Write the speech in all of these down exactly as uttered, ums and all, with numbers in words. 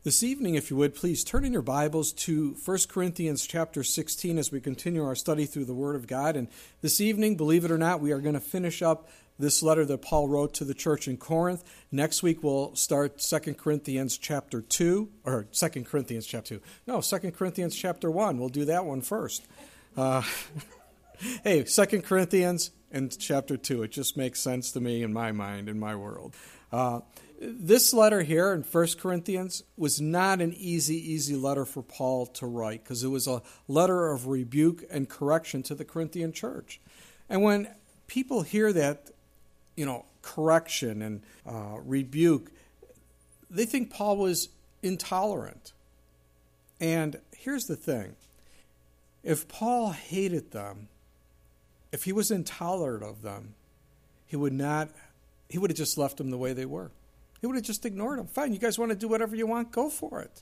This evening, if you would, please turn in your Bibles to First Corinthians chapter sixteen as we continue our study through the Word of God. And this evening, believe it or not, we are going to finish up this letter that Paul wrote to the church in Corinth. Next week, we'll start Second Corinthians chapter two, or Second Corinthians chapter two. No, Second Corinthians chapter one. We'll do that one first. Uh, hey, Second Corinthians and chapter two. It just makes sense to me in my mind, in my world. Uh, This letter here in First Corinthians was not an easy, easy letter for Paul to write because it was a letter of rebuke and correction to the Corinthian church. And when people hear that, you know, correction and uh, rebuke, they think Paul was intolerant. And here's the thing. If Paul hated them, if he was intolerant of them, he would not, he would have just left them the way they were. He would have just ignored them. Fine, you guys want to do whatever you want, go for it.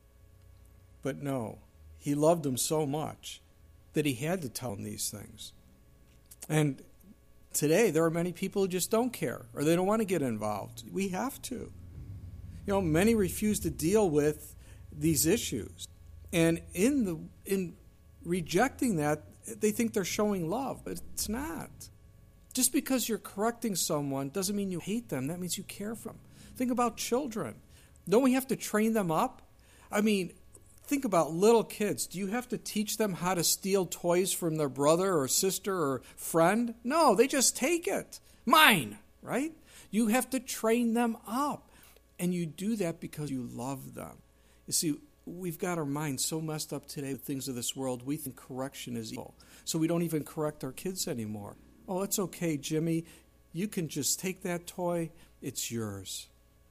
But no, he loved them so much that he had to tell them these things. And today, there are many people who just don't care, or they don't want to get involved. We have to. You know, many refuse to deal with these issues. And in the in rejecting that, they think they're showing love, but it's not. Just because you're correcting someone doesn't mean you hate them. That means you care for them. Think about children. Don't we have to train them up? I mean, think about little kids. Do you have to teach them how to steal toys from their brother or sister or friend? No, they just take it. Mine, right? You have to train them up. And you do that because you love them. You see, we've got our minds so messed up today with things of this world, we think correction is evil. So we don't even correct our kids anymore. Oh, it's okay, Jimmy. You can just take that toy. It's yours.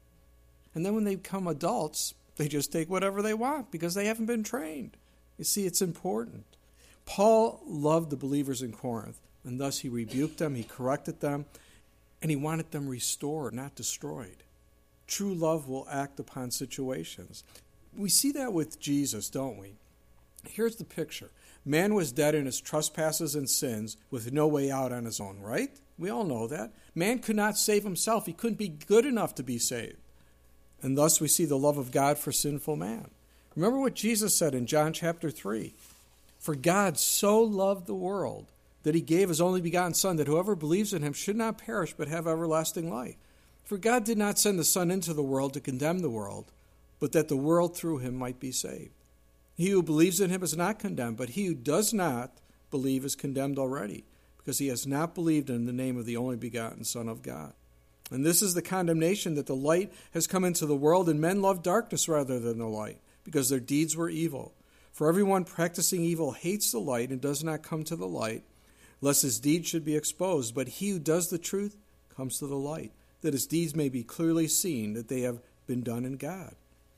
And then when they become adults, they just take whatever they want because they haven't been trained. You see, it's important. Paul loved the believers in Corinth, and thus he rebuked them, he corrected them, and he wanted them restored, not destroyed. True love will act upon situations. We see that with Jesus, don't we? Here's the picture. Man was dead in his trespasses and sins with no way out on his own, right? We all know that. Man could not save himself. He couldn't be good enough to be saved. And thus we see the love of God for sinful man. Remember what Jesus said in John chapter three. For God so loved the world that he gave his only begotten Son, that whoever believes in him should not perish but have everlasting life. For God did not send the Son into the world to condemn the world, but that the world through him might be saved. He who believes in him is not condemned, but he who does not believe is condemned already, because he has not believed in the name of the only begotten Son of God. And this is the condemnation, that the light has come into the world, and men love darkness rather than the light, because their deeds were evil. For everyone practicing evil hates the light and does not come to the light, lest his deeds should be exposed. But he who does the truth comes to the light, that his deeds may be clearly seen, that they have been done in God.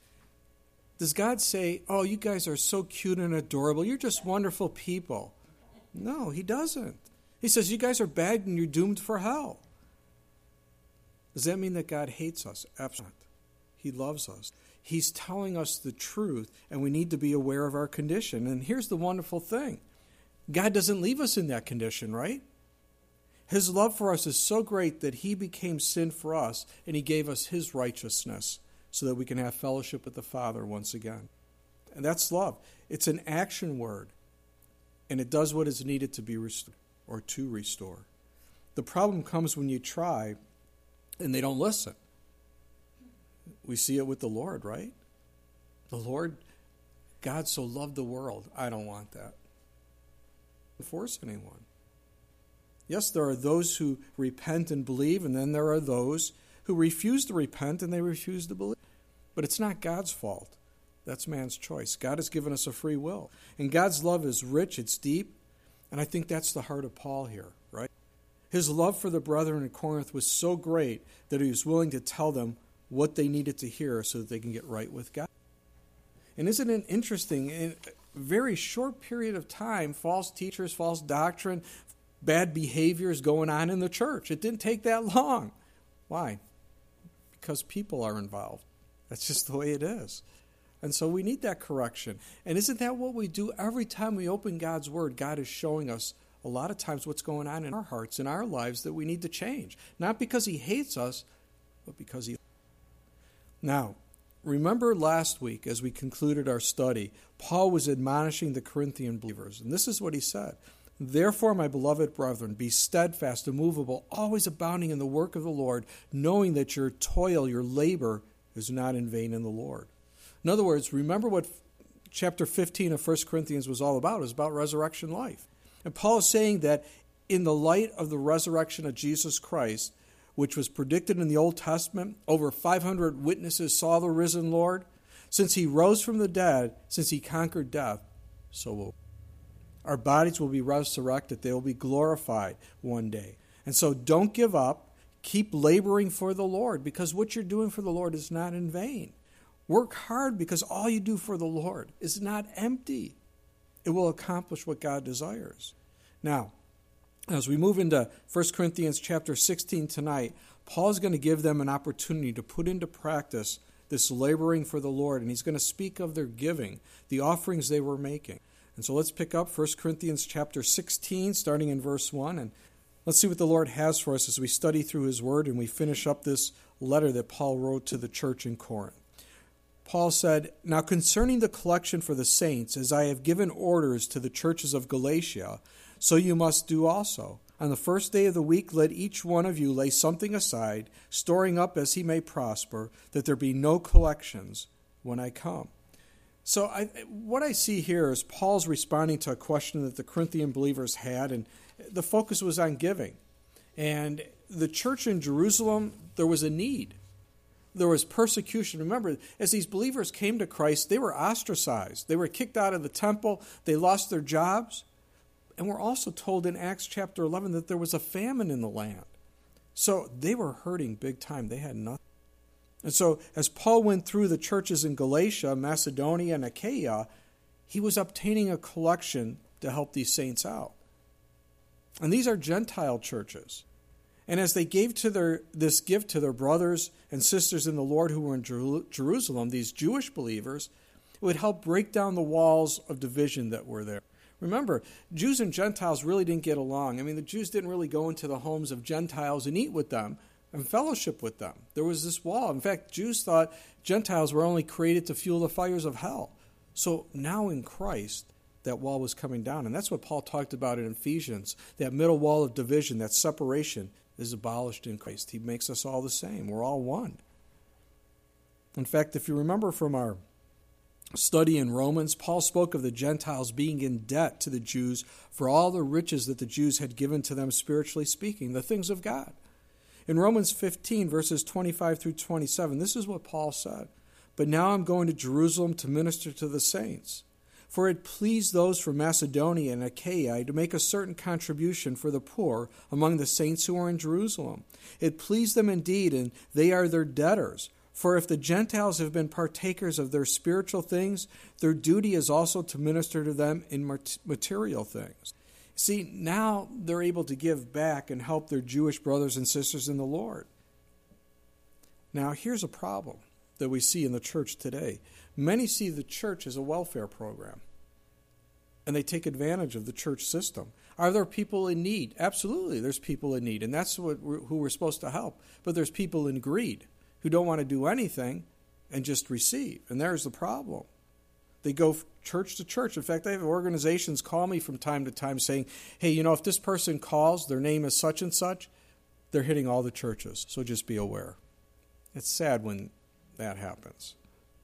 Does God say, oh, you guys are so cute and adorable, you're just wonderful people? No, he doesn't. He says, you guys are bad and you're doomed for hell. Does that mean that God hates us? Absolutely not. He loves us. He's telling us the truth, and we need to be aware of our condition. And here's the wonderful thing. God doesn't leave us in that condition, right? His love for us is so great that he became sin for us, and he gave us his righteousness so that we can have fellowship with the Father once again. And that's love. It's an action word, and it does what is needed to be restored or to restore. The problem comes when you try and they don't listen. We see it with the Lord, right? The Lord, God so loved the world. I don't want that. Don't force anyone. Yes, there are those who repent and believe, and then there are those who refuse to repent and they refuse to believe. But it's not God's fault. That's man's choice. God has given us a free will. And God's love is rich, it's deep, and I think that's the heart of Paul here, right? His love for the brethren in Corinth was so great that he was willing to tell them what they needed to hear so that they can get right with God. And isn't it interesting, in a very short period of time, false teachers, false doctrine, bad behaviors going on in the church. It didn't take that long. Why? Because people are involved. That's just the way it is. And so we need that correction. And isn't that what we do every time we open God's Word? God is showing us a lot of times what's going on in our hearts, in our lives, that we need to change. Not because he hates us, but because he... Now, remember last week as we concluded our study, Paul was admonishing the Corinthian believers, and this is what he said. Therefore, my beloved brethren, be steadfast, immovable, always abounding in the work of the Lord, knowing that your toil, your labor, is not in vain in the Lord. In other words, remember what chapter fifteen of First Corinthians was all about. It was about resurrection life. And Paul is saying that in the light of the resurrection of Jesus Christ, which was predicted in the Old Testament, over five hundred witnesses saw the risen Lord. Since he rose from the dead, since he conquered death, so will our bodies will be resurrected. They will be glorified one day. And so don't give up. Keep laboring for the Lord, because what you're doing for the Lord is not in vain. Work hard, because all you do for the Lord is not empty. It will accomplish what God desires. Now, as we move into First Corinthians chapter sixteen tonight, Paul is going to give them an opportunity to put into practice this laboring for the Lord, and he's going to speak of their giving, the offerings they were making. And so let's pick up First Corinthians chapter sixteen, starting in verse one, and let's see what the Lord has for us as we study through his word and we finish up this letter that Paul wrote to the church in Corinth. Paul said, Now concerning the collection for the saints, as I have given orders to the churches of Galatia, so you must do also. On the first day of the week, let each one of you lay something aside, storing up as he may prosper, that there be no collections when I come. So I, what I see here is Paul's responding to a question that the Corinthian believers had, and the focus was on giving. And the church in Jerusalem, there was a need. There was persecution. Remember, as these believers came to Christ, they were ostracized. They were kicked out of the temple. They lost their jobs. And we're also told in Acts chapter eleven that there was a famine in the land. So they were hurting big time. They had nothing. And so as Paul went through the churches in Galatia, Macedonia, and Achaia, he was obtaining a collection to help these saints out. And these are Gentile churches. And as they gave to their this gift to their brothers and sisters in the Lord who were in Jer- Jerusalem, these Jewish believers, it would help break down the walls of division that were there. Remember, Jews and Gentiles really didn't get along. I mean, the Jews didn't really go into the homes of Gentiles and eat with them and fellowship with them. There was this wall. In fact, Jews thought Gentiles were only created to fuel the fires of hell. So now in Christ, that wall was coming down. And that's what Paul talked about in Ephesians. That middle wall of division, that separation, is abolished in Christ. He makes us all the same. We're all one. In fact, if you remember from our study in Romans, Paul spoke of the Gentiles being in debt to the Jews for all the riches that the Jews had given to them spiritually speaking, the things of God. In Romans fifteen, verses twenty-five through twenty-seven, this is what Paul said. But now I'm going to Jerusalem to minister to the saints. For it pleased those from Macedonia and Achaia to make a certain contribution for the poor among the saints who are in Jerusalem. It pleased them indeed, and they are their debtors. For if the Gentiles have been partakers of their spiritual things, their duty is also to minister to them in material things. See, now they're able to give back and help their Jewish brothers and sisters in the Lord. Now, here's a problem that we see in the church today. Many see the church as a welfare program, and they take advantage of the church system. Are there people in need? Absolutely, there's people in need, and that's what we're, who we're supposed to help. But there's people in greed who don't want to do anything and just receive, and there's the problem. They go church to church. In fact, I have organizations call me from time to time saying, hey, you know, if this person calls, their name is such and such, they're hitting all the churches, so just be aware. It's sad when that happens.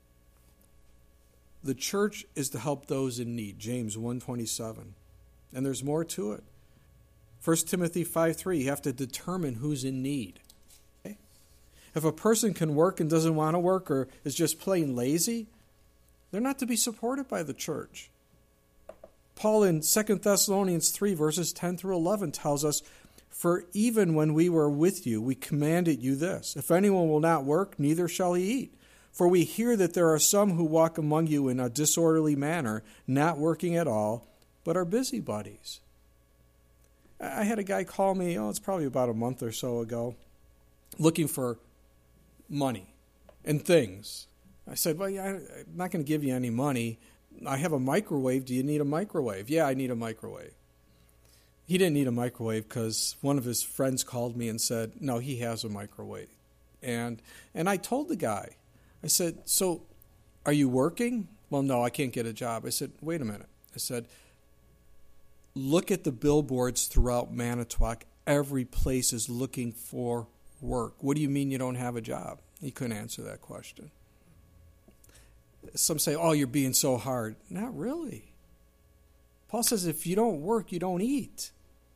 The church is to help those in need, James one twenty-seven. And there's more to it. First Timothy five three, you have to determine who's in need. Okay? If a person can work and doesn't want to work or is just plain lazy, they're not to be supported by the church. Paul in Second Thessalonians three, verses ten through eleven tells us, For even when we were with you, we commanded you this, if anyone will not work, neither shall he eat. For we hear that there are some who walk among you in a disorderly manner, not working at all, but are busybodies. I had a guy call me, oh, it's probably about a month or so ago, looking for money and things. I said, well, yeah, I'm not going to give you any money. I have a microwave. Do you need a microwave? Yeah, I need a microwave. He didn't need a microwave because one of his friends called me and said, no, he has a microwave. And and I told the guy, I said, so are you working? Well, no, I can't get a job. I said, wait a minute. I said, look at the billboards throughout Manitowoc. Every place is looking for work. What do you mean you don't have a job? He couldn't answer that question. Some say, oh, you're being so hard. Not really. Paul says if you don't work, you don't eat.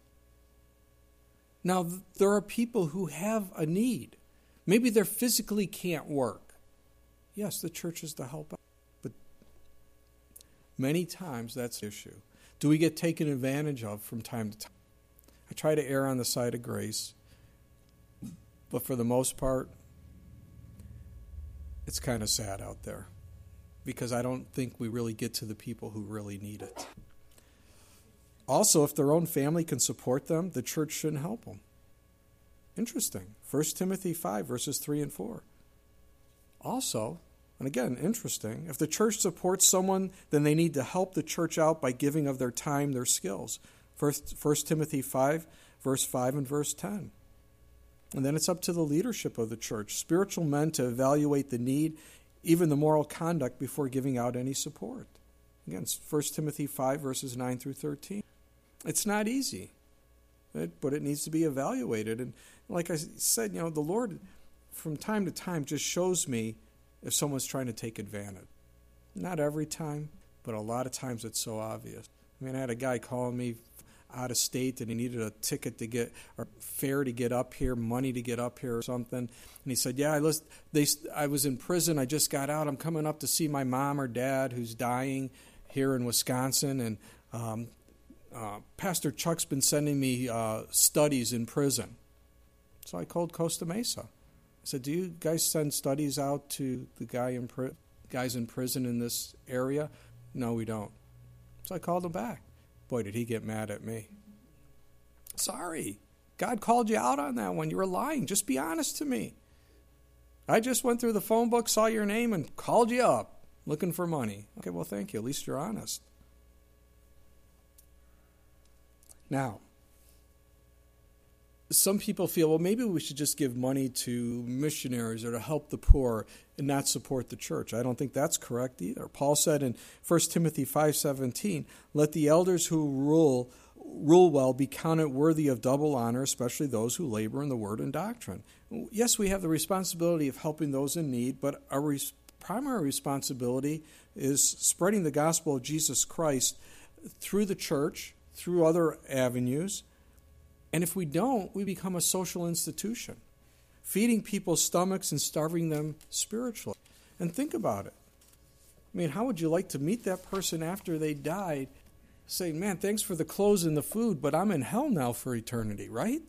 Now, there are people who have a need. Maybe they physically can't work. Yes, the church is to help out. But many times that's the issue. Do we get taken advantage of from time to time? I try to err on the side of grace. But for the most part, it's kind of sad out there. Because I don't think we really get to the people who really need it. Also, if their own family can support them, the church shouldn't help them. Interesting. First Timothy five, verses three and four. Also, and again, interesting, if the church supports someone, then they need to help the church out by giving of their time, their skills. First, First Timothy five, verse five and verse ten. And then it's up to the leadership of the church, spiritual men, to evaluate the need, even the moral conduct, before giving out any support. Again, First Timothy five, verses nine through thirteen. It's not easy, but it needs to be evaluated. And like I said, you know, the Lord from time to time just shows me if someone's trying to take advantage. Not every time, but a lot of times it's so obvious. I mean, I had a guy calling me out of state and he needed a ticket to get, or fare to get up here, money to get up here or something. And he said, yeah, I, list, they, I was in prison. I just got out. I'm coming up to see my mom or dad who's dying here in Wisconsin. And um, uh, Pastor Chuck's been sending me uh, studies in prison. So I called Costa Mesa. I said, do you guys send studies out to the guy in pri- guys in prison in this area? No, we don't. So I called him back. Boy, did he get mad at me. Sorry. God called you out on that one. You were lying. Just be honest to me. I just went through the phone book, saw your name, and called you up looking for money. Okay, well, thank you. At least you're honest. Now, some people feel, well, maybe we should just give money to missionaries or to help the poor and not support the church. I don't think that's correct either. Paul said in First Timothy five seventeen, let the elders who rule rule well be counted worthy of double honor, especially those who labor in the word and doctrine. Yes, we have the responsibility of helping those in need, but our res- primary responsibility is spreading the gospel of Jesus Christ through the church, through other avenues. And if we don't, we become a social institution, feeding people's stomachs and starving them spiritually. And think about it. I mean, how would you like to meet that person after they died, saying, man, thanks for the clothes and the food, but I'm in hell now for eternity, right?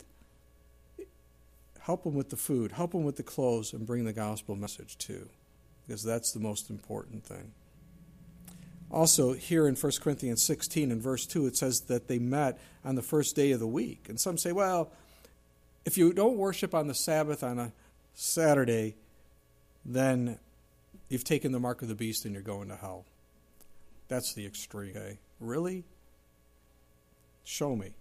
Help them with the food, help them with the clothes, and bring the gospel message too, because that's the most important thing. Also, here in First Corinthians sixteen and verse two, it says that they met on the first day of the week. And some say, well, if you don't worship on the Sabbath on a Saturday, then you've taken the mark of the beast and you're going to hell. That's the extreme. Okay? Really? Show me.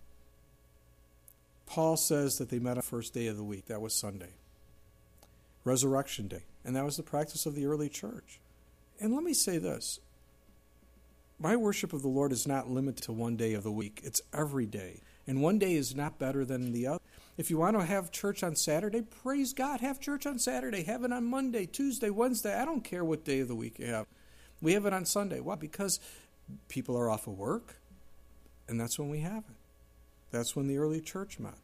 Paul says that they met on the first day of the week. That was Sunday. Resurrection Day. And that was the practice of the early church. And let me say this. My worship of the Lord is not limited to one day of the week. It's every day. And one day is not better than the other. If you want to have church on Saturday, praise God. Have church on Saturday. Have it on Monday, Tuesday, Wednesday. I don't care what day of the week you have. We have it on Sunday. Why? Because people are off of work, and that's when we have it. That's when the early church met.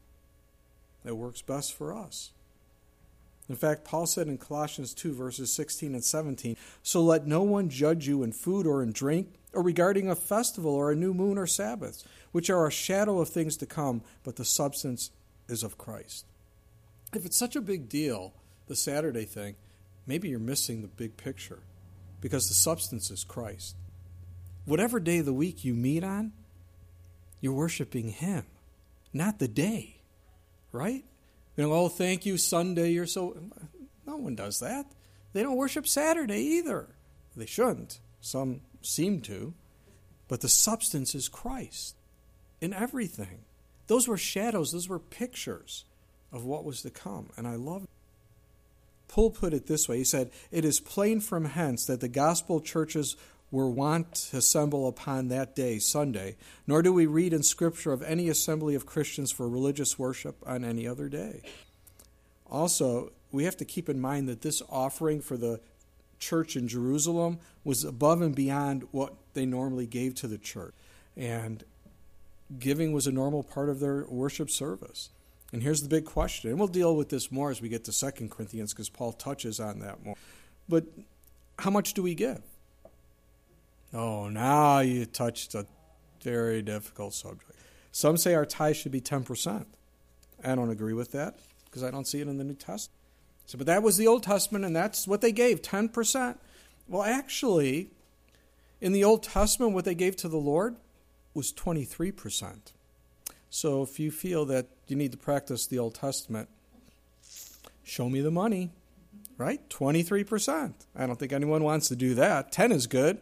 It works best for us. In fact, Paul said in Colossians two, verses sixteen and seventeen, so let no one judge you in food or in drink, or regarding a festival or a new moon or Sabbaths, which are a shadow of things to come, but the substance is of Christ. If it's such a big deal, the Saturday thing, maybe you're missing the big picture, because the substance is Christ. Whatever day of the week you meet on, you're worshiping Him, not the day, right? You know, oh, thank you, Sunday, you're so... No one does that. They don't worship Saturday either. They shouldn't. Some seem to. But the substance is Christ in everything. Those were shadows. Those were pictures of what was to come. And I love it. Poole put it this way. He said, "It is plain from hence that the gospel churches were wont to assemble upon that day, Sunday, nor do we read in Scripture of any assembly of Christians for religious worship on any other day." Also, we have to keep in mind that this offering for the church in Jerusalem was above and beyond what they normally gave to the church. And giving was a normal part of their worship service. And here's the big question, and we'll deal with this more as we get to Second Corinthians because Paul touches on that more. But how much do we give? Oh, now you touched a very difficult subject. Some say our tithe should be ten percent. I don't agree with that because I don't see it in the New Testament. So, but that was the Old Testament, and that's what they gave, ten percent. Well, actually, in the Old Testament, what they gave to the Lord was twenty-three percent. So if you feel that you need to practice the Old Testament, show me the money, right? twenty-three percent. I don't think anyone wants to do that. ten is good.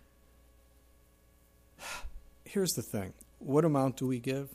Here's the thing. What amount do we give?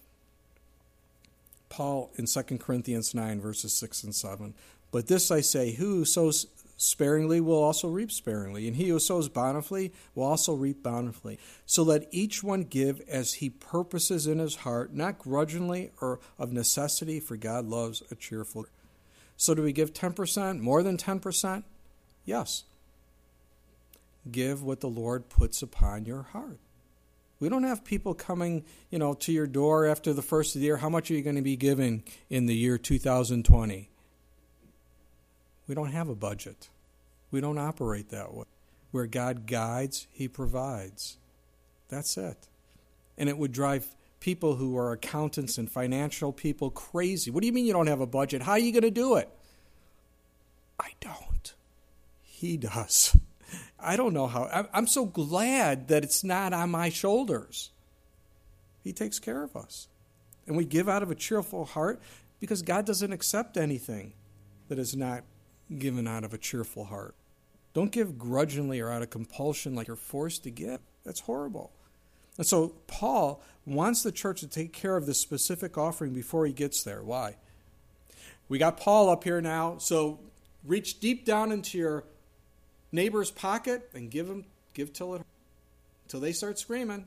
Paul in Second Corinthians nine, verses six and seven. "But this I say, who sows sparingly will also reap sparingly, and he who sows bountifully will also reap bountifully. So let each one give as he purposes in his heart, not grudgingly or of necessity, for God loves a cheerful." So do we give ten percent, more than ten percent? Yes. Give what the Lord puts upon your heart. We don't have people coming, you know, to your door after the first of the year. How much are you going to be giving in the year two thousand twenty? We don't have a budget. We don't operate that way. Where God guides, he provides. That's it. And it would drive people who are accountants and financial people crazy. What do you mean you don't have a budget? How are you going to do it? I don't. He does. I don't know how. I'm so glad that it's not on my shoulders. He takes care of us. And we give out of a cheerful heart because God doesn't accept anything that is not given out of a cheerful heart. Don't give grudgingly or out of compulsion like you're forced to give. That's horrible. And so Paul wants the church to take care of this specific offering before he gets there. Why? We got Paul up here now, so reach deep down into your neighbor's pocket and give them, give till it, till they start screaming.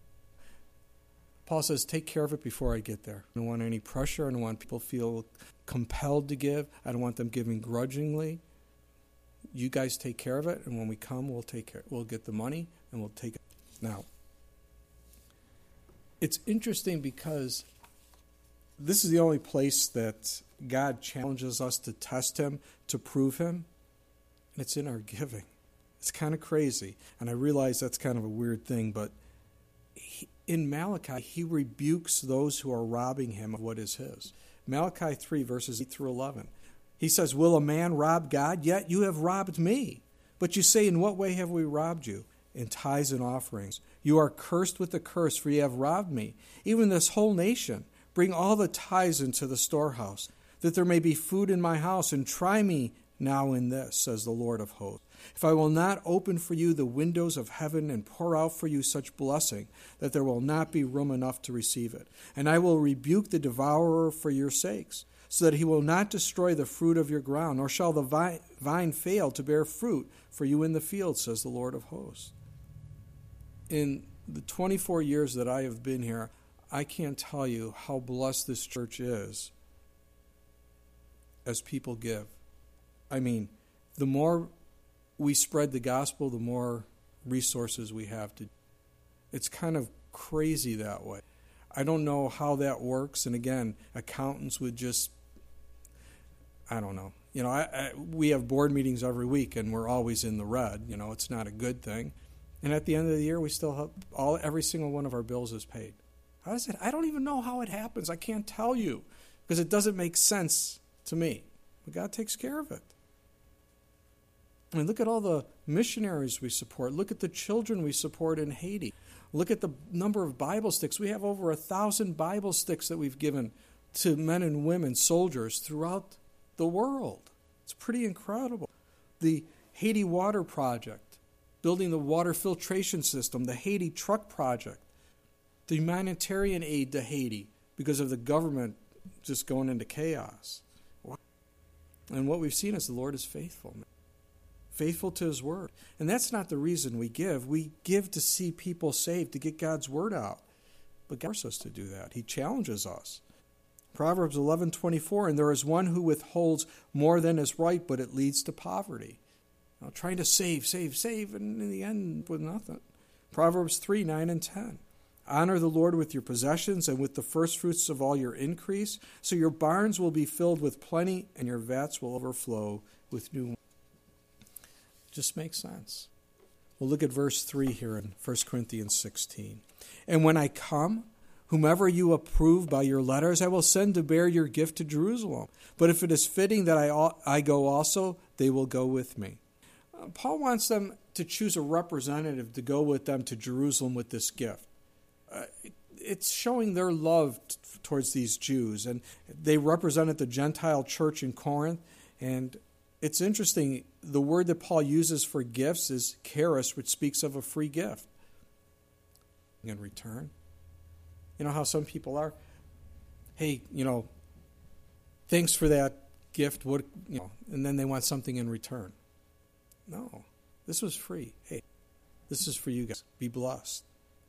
Paul says, take care of it before I get there. I don't want any pressure. I don't want people to feel compelled to give. I don't want them giving grudgingly. You guys take care of it, and when we come, we'll take care. We'll get the money, and we'll take it. Now, it's interesting because this is the only place that God challenges us to test him, to prove him, and it's in our giving. It's kind of crazy, and I realize that's kind of a weird thing, but he, in Malachi, he rebukes those who are robbing him of what is his. Malachi three, verses eight through eleven. He says, will a man rob God? Yet you have robbed me. But you say, in what way have we robbed you? In tithes and offerings. You are cursed with the curse, for you have robbed me, even this whole nation. Bring all the tithes into the storehouse, that there may be food in my house, and try me now in this, says the Lord of hosts. If I will not open for you the windows of heaven and pour out for you such blessing, that there will not be room enough to receive it. And I will rebuke the devourer for your sakes, so that he will not destroy the fruit of your ground, nor shall the vine, vine fail to bear fruit for you in the field, says the Lord of hosts. In the twenty-four years that I have been here, I can't tell you how blessed this church is as people give. I mean, the more we spread the gospel, the more resources we have to. It's kind of crazy that way. I don't know how that works. And again, accountants would just, I don't know. You know, I, I, we have board meetings every week, and we're always in the red. You know, it's not a good thing. And at the end of the year, we still have all every single one of our bills is paid. How does it? I don't even know how it happens. I can't tell you because it doesn't make sense to me. But God takes care of it. I mean, look at all the missionaries we support. Look at the children we support in Haiti. Look at the number of Bible sticks. We have over a thousand Bible sticks that we've given to men and women, soldiers throughout the world. It's pretty incredible. The Haiti Water Project, building the water filtration system, the Haiti Truck Project, the humanitarian aid to Haiti because of the government just going into chaos. And what we've seen is the Lord is faithful. Faithful to his word. And that's not the reason we give. We give to see people saved, to get God's word out. But God forces us to do that. He challenges us. Proverbs eleven twenty-four, and there is one who withholds more than is right, but it leads to poverty. You know, trying to save, save, save, and in the end with nothing. Proverbs three, nine and ten. Honor the Lord with your possessions and with the firstfruits of all your increase, so your barns will be filled with plenty and your vats will overflow with new wine. Just makes sense. We'll look at verse three here in First Corinthians sixteen. And when I come, whomever you approve by your letters, I will send to bear your gift to Jerusalem. But if it is fitting that I, I go also, they will go with me. Uh, Paul wants them to choose a representative to go with them to Jerusalem with this gift. Uh, it's showing their love t- towards these Jews. And they represented the Gentile church in Corinth. And it's interesting, the word that Paul uses for gifts is charis, which speaks of a free gift. In return. You know how some people are? Hey, you know, thanks for that gift. What, you know, and then they want something in return. No, this was free. Hey, this is for you guys. Be blessed.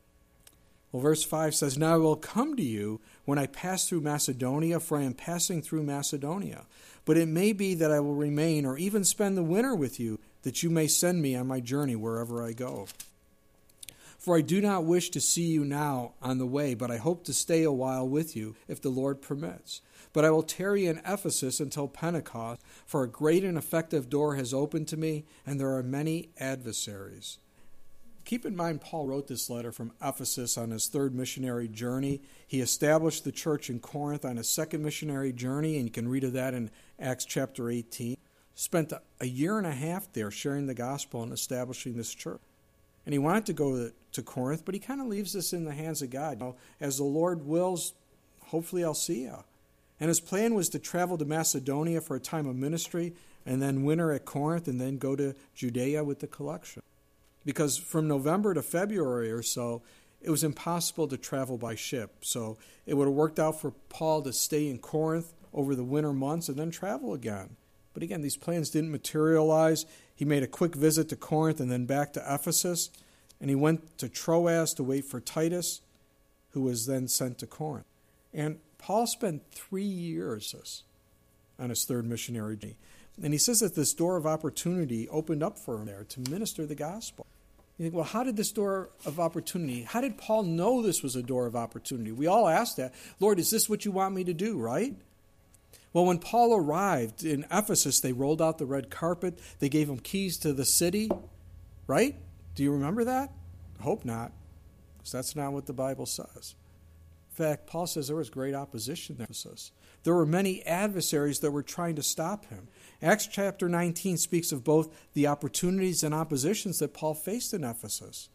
Well, verse five says, Now I will come to you when I pass through Macedonia, for I am passing through Macedonia. But it may be that I will remain or even spend the winter with you, that you may send me on my journey wherever I go. For I do not wish to see you now on the way, but I hope to stay a while with you, if the Lord permits. But I will tarry in Ephesus until Pentecost, for a great and effective door has opened to me, and there are many adversaries. Keep in mind, Paul wrote this letter from Ephesus on his third missionary journey. He established the church in Corinth on his second missionary journey, and you can read of that in Acts chapter eighteen. Spent a year and a half there sharing the gospel and establishing this church. And he wanted to go to Corinth, but he kind of leaves this in the hands of God. You know, as the Lord wills, hopefully I'll see you. And his plan was to travel to Macedonia for a time of ministry, and then winter at Corinth, and then go to Judea with the collection. Because from November to February or so, it was impossible to travel by ship. So it would have worked out for Paul to stay in Corinth over the winter months and then travel again. But again, these plans didn't materialize. He made a quick visit to Corinth and then back to Ephesus. And he went to Troas to wait for Titus, who was then sent to Corinth. And Paul spent three years on his third missionary journey. And he says that this door of opportunity opened up for him there to minister the gospel. You think, well, how did this door of opportunity, how did Paul know this was a door of opportunity? We all ask that. Lord, is this what you want me to do, right? Well, when Paul arrived in Ephesus, they rolled out the red carpet. They gave him keys to the city, right? Do you remember that? I hope not, because that's not what the Bible says. In fact, Paul says there was great opposition in Ephesus. There were many adversaries that were trying to stop him. Acts chapter nineteen speaks of both the opportunities and oppositions that Paul faced in Ephesus.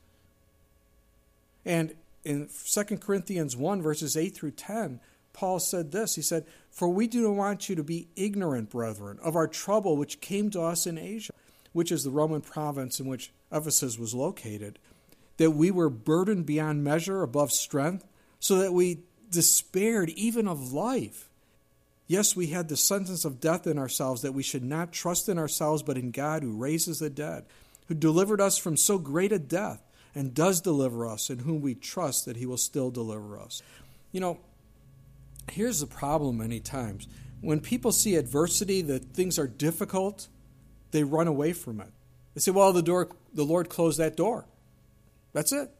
And in Second Corinthians one, verses eight through ten, Paul said this. He said, For we do not want you to be ignorant, brethren, of our trouble which came to us in Asia, which is the Roman province in which Ephesus was located, that we were burdened beyond measure, above strength, so that we despaired even of life. Yes, we had the sentence of death in ourselves, that we should not trust in ourselves, but in God who raises the dead, who delivered us from so great a death, and does deliver us, in whom we trust that he will still deliver us. You know, here's the problem many times. When people see adversity, that things are difficult, they run away from it. They say, well, the door, the Lord closed that door. That's it.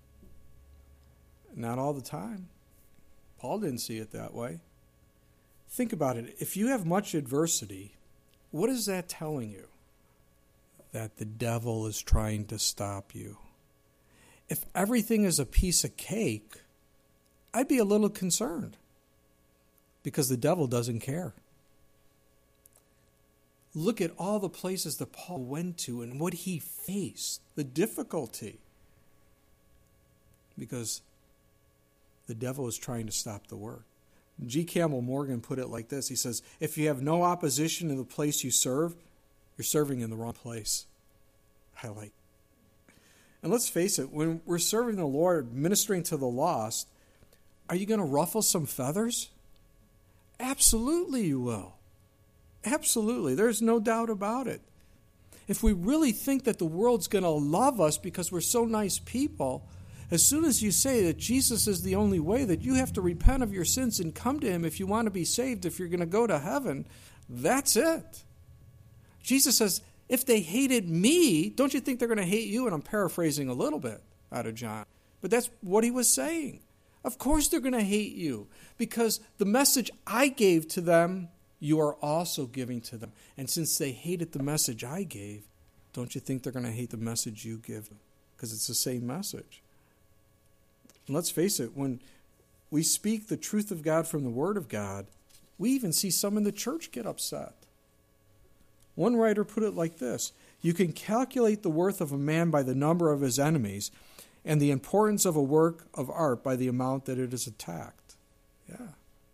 Not all the time. Paul didn't see it that way. Think about it. If you have much adversity, what is that telling you? That the devil is trying to stop you. If everything is a piece of cake, I'd be a little concerned, because the devil doesn't care. Look at all the places that Paul went to and what he faced, the difficulty, because the devil is trying to stop the work. G. Campbell Morgan put it like this. He says, if you have no opposition in the place you serve, you're serving in the wrong place. I like. And let's face it, when we're serving the Lord, ministering to the lost, are you going to ruffle some feathers? Absolutely you will. Absolutely. There's no doubt about it. If we really think that the world's going to love us because we're so nice people, as soon as you say that Jesus is the only way, that you have to repent of your sins and come to him if you want to be saved, if you're going to go to heaven, that's it. Jesus says, if they hated me, don't you think they're going to hate you? And I'm paraphrasing a little bit out of John. But that's what he was saying. Of course they're going to hate you because the message I gave to them, you are also giving to them. And since they hated the message I gave, don't you think they're going to hate the message you give them? Because it's the same message. And let's face it, when we speak the truth of God from the Word of God, we even see some in the church get upset. One writer put it like this: you can calculate the worth of a man by the number of his enemies, and the importance of a work of art by the amount that it is attacked. Yeah.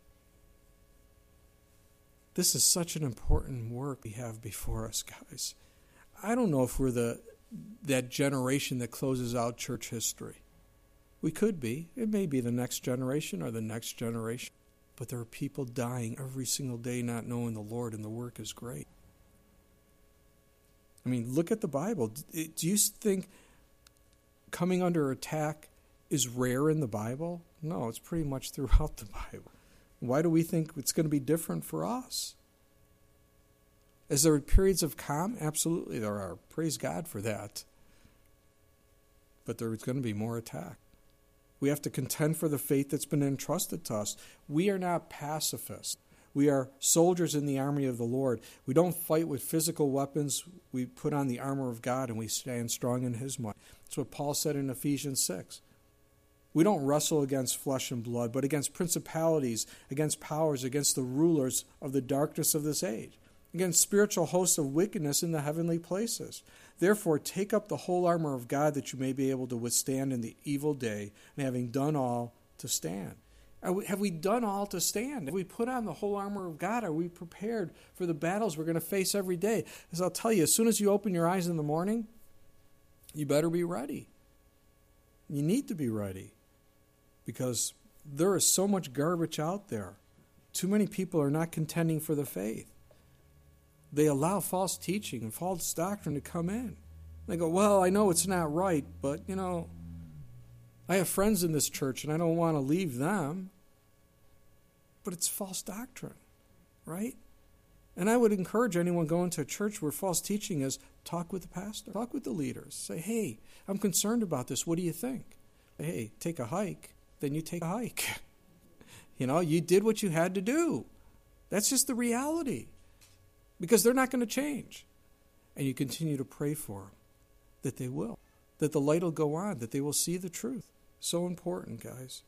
This is such an important work we have before us, guys. I don't know if we're the that generation that closes out church history. We could be. It may be the next generation or the next generation. But there are people dying every single day not knowing the Lord, and the work is great. I mean, look at the Bible. Do you think coming under attack is rare in the Bible? No, it's pretty much throughout the Bible. Why do we think it's going to be different for us? Is there periods of calm? Absolutely there are. Praise God for that. But there's going to be more attack. We have to contend for the faith that's been entrusted to us. We are not pacifists. We are soldiers in the army of the Lord. We don't fight with physical weapons. We put on the armor of God and we stand strong in his might. That's what Paul said in Ephesians six. We don't wrestle against flesh and blood, but against principalities, against powers, against the rulers of the darkness of this age, against spiritual hosts of wickedness in the heavenly places. Therefore, take up the whole armor of God that you may be able to withstand in the evil day, and having done all, to stand. Are we, have we done all to stand? Have we put on the whole armor of God? Are we prepared for the battles we're going to face every day? As I'll tell you, as soon as you open your eyes in the morning, you better be ready. You need to be ready because there is so much garbage out there. Too many people are not contending for the faith. They allow false teaching and false doctrine to come in. They go, well, I know it's not right, but, you know, I have friends in this church and I don't want to leave them. But it's false doctrine, right? And I would encourage anyone going to a church where false teaching is, talk with the pastor, talk with the leaders. Say, hey, I'm concerned about this. What do you think? Hey, take a hike. Then you take a hike. You know, you did what you had to do. That's just the reality. Because they're not going to change. And you continue to pray for them, that they will. That the light will go on, that they will see the truth. So important, guys.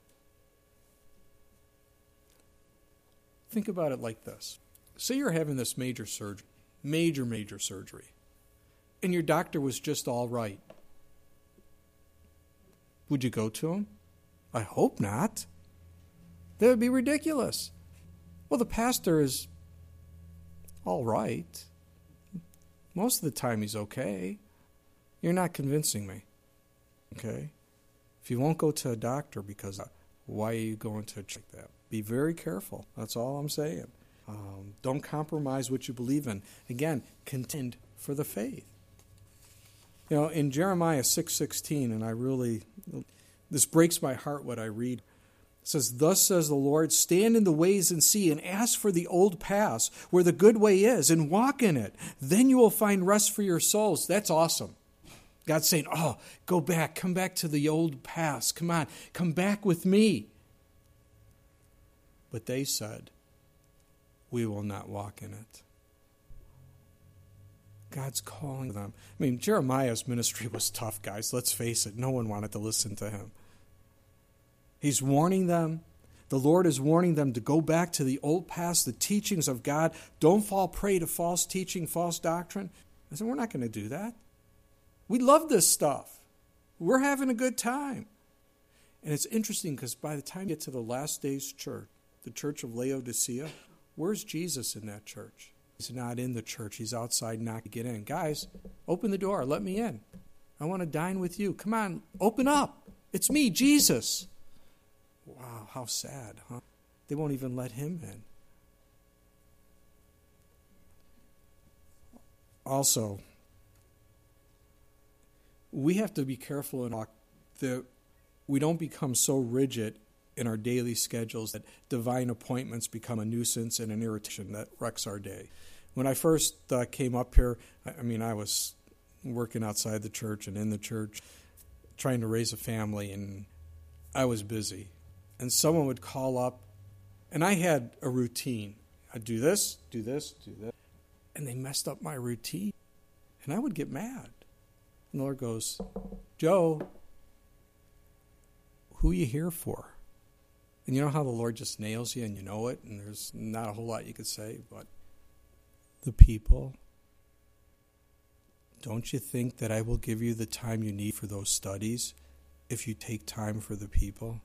Think about it like this. Say you're having this major surgery, major, major surgery, and your doctor was just all right. Would you go to him? I hope not. That would be ridiculous. Well, the pastor is all right. Most of the time he's okay. You're not convincing me. Okay? If you won't go to a doctor because of, why are you going to a church like that? Be very careful. That's all I'm saying. Um, don't compromise what you believe in. Again, contend for the faith. You know, in Jeremiah six sixteen, and I really, this breaks my heart what I read. It says, thus says the Lord, stand in the ways and see, and ask for the old paths, where the good way is, and walk in it. Then you will find rest for your souls. That's awesome. God's saying, oh, go back, come back to the old paths. Come on, come back with me. But they said, we will not walk in it. God's calling them. I mean, Jeremiah's ministry was tough, guys. Let's face it. No one wanted to listen to him. He's warning them. The Lord is warning them to go back to the old paths, the teachings of God. Don't fall prey to false teaching, false doctrine. I said, we're not going to do that. We love this stuff. We're having a good time. And it's interesting because by the time you get to the last days church, the church of Laodicea, where's Jesus in that church? He's not in the church. He's outside knocking to get in. Guys, open the door. Let me in. I want to dine with you. Come on, open up. It's me, Jesus. Wow, how sad, huh? They won't even let him in. Also, we have to be careful in our, that we don't become so rigid in our daily schedules that divine appointments become a nuisance and an irritation that wrecks our day. When I first uh, came up here, I mean, I was working outside the church and in the church, trying to raise a family, and I was busy. And someone would call up, and I had a routine. I'd do this, do this, do this. And they messed up my routine. And I would get mad. And the Lord goes, Joe, who are you here for? And you know how the Lord just nails you and you know it, and there's not a whole lot you could say, but the people. Don't you think that I will give you the time you need for those studies if you take time for the people?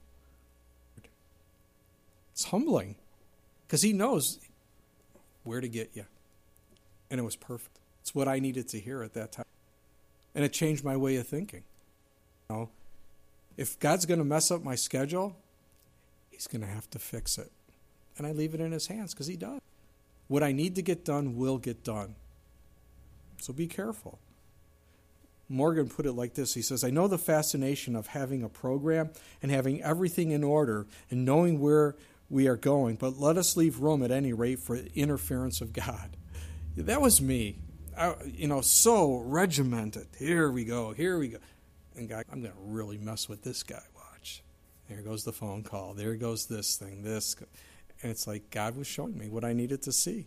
It's humbling because he knows where to get you. And it was perfect. It's what I needed to hear at that time. And it changed my way of thinking. You know, if God's going to mess up my schedule, he's going to have to fix it. And I leave it in his hands because he does. What I need to get done will get done. So be careful. Morgan put it like this. He says, I know the fascination of having a program and having everything in order and knowing where we are going, but let us leave room at any rate for the interference of God. That was me. I, you know, so regimented. Here we go, here we go. And God, I'm going to really mess with this guy. Watch. There goes the phone call. There goes this thing, this. And it's like God was showing me what I needed to see.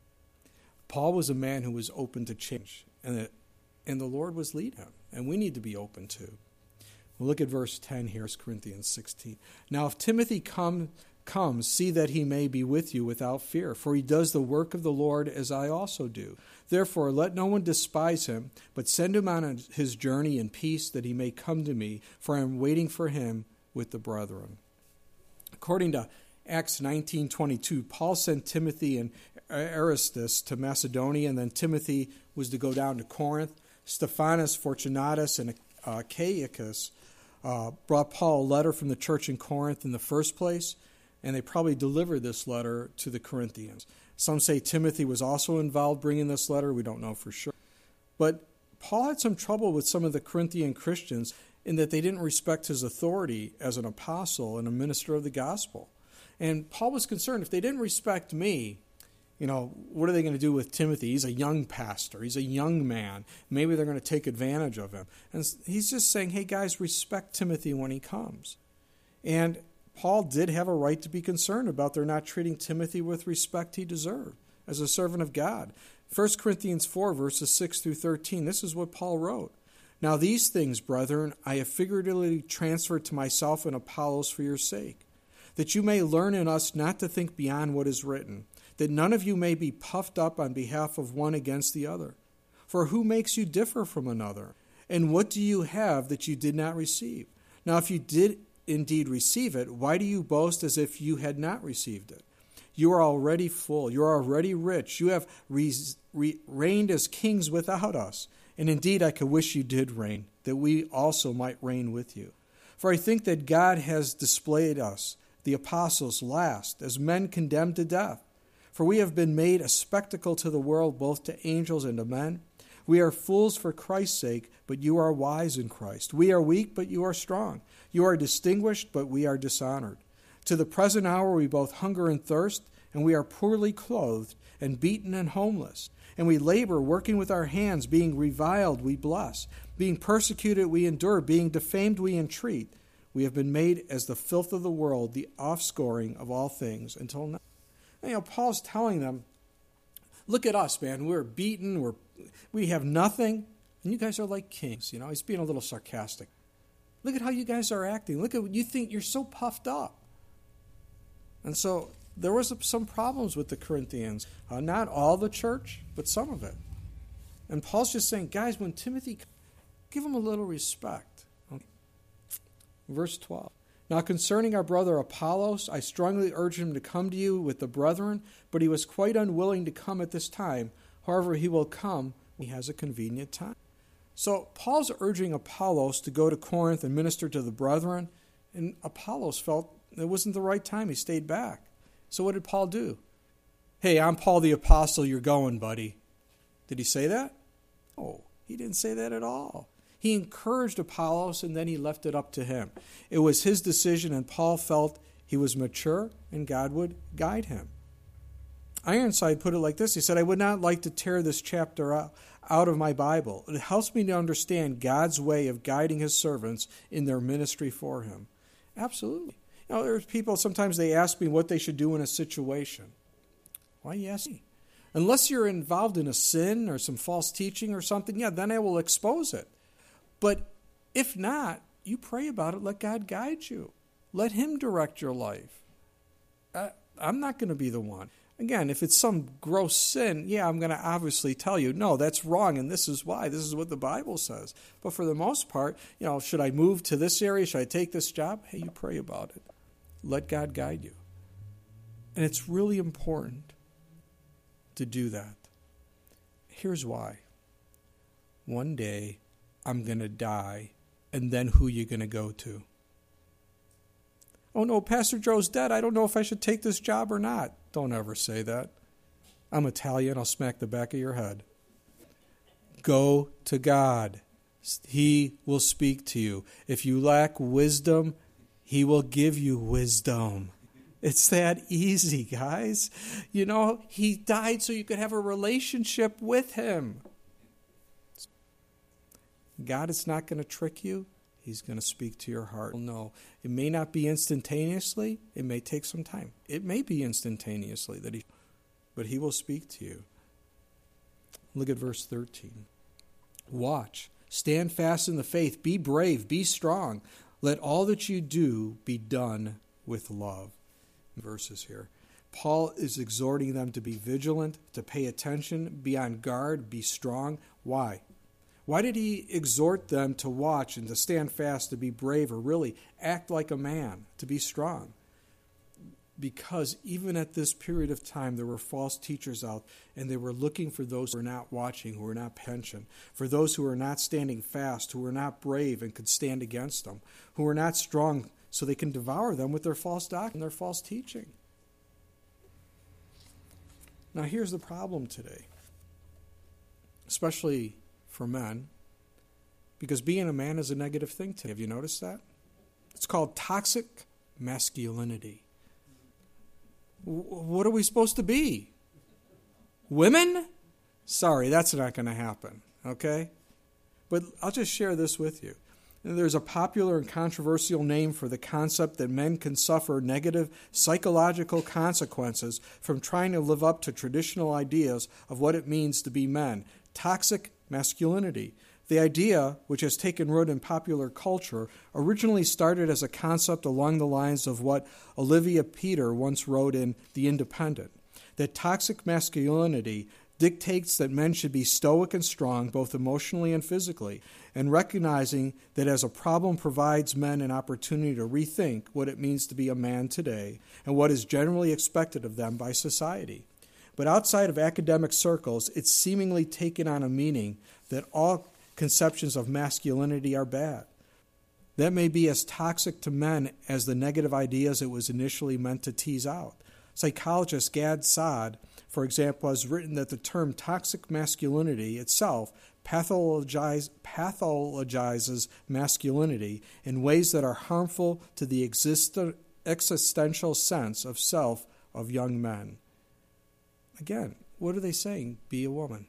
Paul was a man who was open to change, and it, and the Lord was leading him, and we need to be open to. We'll look at verse ten here, First Corinthians sixteen. Now if Timothy come, comes, see that he may be with you without fear, for he does the work of the Lord as I also do. Therefore let no one despise him, but send him on his journey in peace, that he may come to me, for I am waiting for him with the brethren. According to Acts nineteen twenty-two, Paul sent Timothy and Aristus to Macedonia, and then Timothy was to go down to Corinth. Stephanas, Fortunatus, and uh, Achaicus uh, brought Paul a letter from the church in Corinth in the first place, and they probably delivered this letter to the Corinthians. Some say Timothy was also involved bringing this letter. We don't know for sure. But Paul had some trouble with some of the Corinthian Christians in that they didn't respect his authority as an apostle and a minister of the gospel. And Paul was concerned, if they didn't respect me, you know, what are they going to do with Timothy? He's a young pastor. He's a young man. Maybe they're going to take advantage of him. And he's just saying, hey, guys, respect Timothy when he comes. And Paul did have a right to be concerned about their not treating Timothy with respect he deserved as a servant of God. First Corinthians four, verses six through thirteen, this is what Paul wrote. Now these things, brethren, I have figuratively transferred to myself and Apollos for your sake, that you may learn in us not to think beyond what is written, that none of you may be puffed up on behalf of one against the other. For who makes you differ from another? And what do you have that you did not receive? Now if you did indeed receive it, why do you boast as if you had not received it? You are already full. You are already rich. You have re- re- reigned as kings without us. And indeed I could wish you did reign, that we also might reign with you. For I think that God has displayed us, the apostles, last, as men condemned to death. For we have been made a spectacle to the world, both to angels and to men. We are fools for Christ's sake, but you are wise in Christ. We are weak, but you are strong. You are distinguished, but we are dishonored. To the present hour we both hunger and thirst, and we are poorly clothed, and beaten and homeless. And we labor, working with our hands, being reviled we bless, being persecuted we endure, being defamed we entreat. We have been made as the filth of the world, the offscoring of all things, until now. You know, Paul's telling them, look at us, man. We're beaten. We're, we have nothing. And you guys are like kings. You know, he's being a little sarcastic. Look at how you guys are acting. Look at what you think. You're so puffed up. And so there was some problems with the Corinthians. Uh, not all the church, but some of it. And Paul's just saying, guys, when Timothy, give him a little respect. Okay. Verse twelve. Now concerning our brother Apollos, I strongly urged him to come to you with the brethren, but he was quite unwilling to come at this time. However, he will come when he has a convenient time. So Paul's urging Apollos to go to Corinth and minister to the brethren, and Apollos felt it wasn't the right time. He stayed back. So what did Paul do? Hey, I'm Paul the Apostle. You're going, buddy. Did he say that? Oh, he didn't say that at all. He encouraged Apollos, and then he left it up to him. It was his decision, and Paul felt he was mature, and God would guide him. Ironside put it like this. He said, I would not like to tear this chapter out, out of my Bible. It helps me to understand God's way of guiding his servants in their ministry for him. Absolutely. You know, there's people, sometimes they ask me what they should do in a situation. Why you ask me? Unless you're involved in a sin or some false teaching or something, yeah, then I will expose it. But if not, you pray about it. Let God guide you. Let him direct your life. I, I'm not going to be the one. Again, if it's some gross sin, yeah, I'm going to obviously tell you, no, that's wrong, and this is why. This is what the Bible says. But for the most part, you know, should I move to this area? Should I take this job? Hey, you pray about it. Let God guide you. And it's really important to do that. Here's why. One day, I'm going to die, and then who are you going to go to? Oh, no, Pastor Joe's dead. I don't know if I should take this job or not. Don't ever say that. I'm Italian. I'll smack the back of your head. Go to God. He will speak to you. If you lack wisdom, he will give you wisdom. It's that easy, guys. You know, he died so you could have a relationship with him. God is not going to trick you. He's going to speak to your heart. No, it may not be instantaneously. It may take some time. It may be instantaneously, that he, but he will speak to you. Look at verse thirteen. Watch. Stand fast in the faith. Be brave. Be strong. Let all that you do be done with love. Verses here. Paul is exhorting them to be vigilant, to pay attention, be on guard, be strong. Why? Why did he exhort them to watch and to stand fast, to be brave, or really act like a man, to be strong? Because even at this period of time, there were false teachers out, and they were looking for those who were not watching, who were not pension, for those who were not standing fast, who were not brave and could stand against them, who were not strong so they can devour them with their false doctrine, their false teaching. Now here's the problem today, especially for men, because being a man is a negative thing today. Have you noticed that? It's called toxic masculinity. W- what are we supposed to be? Women? Sorry, that's not going to happen, okay? But I'll just share this with you. There's a popular and controversial name for the concept that men can suffer negative psychological consequences from trying to live up to traditional ideas of what it means to be men. Toxic masculinity. The idea, which has taken root in popular culture, originally started as a concept along the lines of what Olivia Peter once wrote in The Independent, that toxic masculinity dictates that men should be stoic and strong, both emotionally and physically, and recognizing that as a problem provides men an opportunity to rethink what it means to be a man today and what is generally expected of them by society. But outside of academic circles, it's seemingly taken on a meaning that all conceptions of masculinity are bad. That may be as toxic to men as the negative ideas it was initially meant to tease out. Psychologist Gad Saad, for example, has written that the term toxic masculinity itself pathologize, pathologizes masculinity in ways that are harmful to the exist, existential sense of self of young men. Again, what are they saying? Be a woman.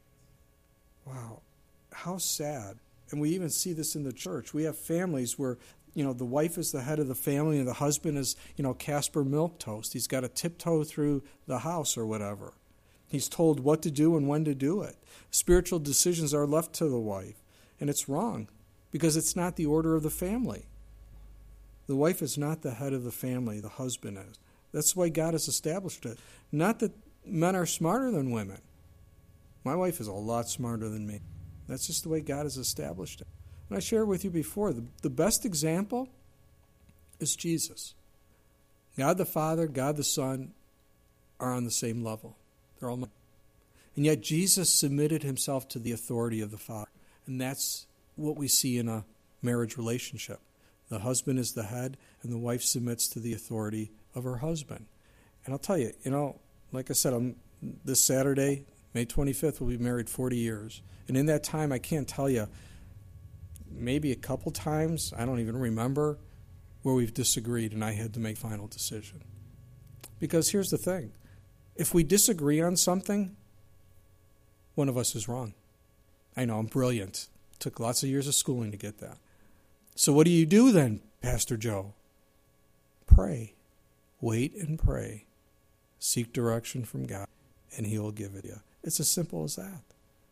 Wow, how sad. And we even see this in the church. We have families where, you know, the wife is the head of the family and the husband is, you know, Casper Milquetoast. He's got to tiptoe through the house or whatever. He's told what to do and when to do it. Spiritual decisions are left to the wife. And it's wrong because it's not the order of the family. The wife is not the head of the family. The husband is. That's why God has established it. Not that men are smarter than women. My wife is a lot smarter than me. That's just the way God has established it. And I shared with you before, the, the best example is Jesus. God the Father, God the Son are on the same level. They're all, and yet Jesus submitted himself to the authority of the Father. And that's what we see in a marriage relationship. The husband is the head, and the wife submits to the authority of her husband. And I'll tell you, you know, like I said, I'm, this Saturday, May twenty-fifth, we'll be married forty years. And in that time, I can't tell you, maybe a couple times, I don't even remember, where we've disagreed and I had to make a final decision. Because here's the thing. If we disagree on something, one of us is wrong. I know, I'm brilliant. Took lots of years of schooling to get that. So what do you do then, Pastor Joe? Pray. Wait and pray. Seek direction from God, and He will give it you. It's as simple as that.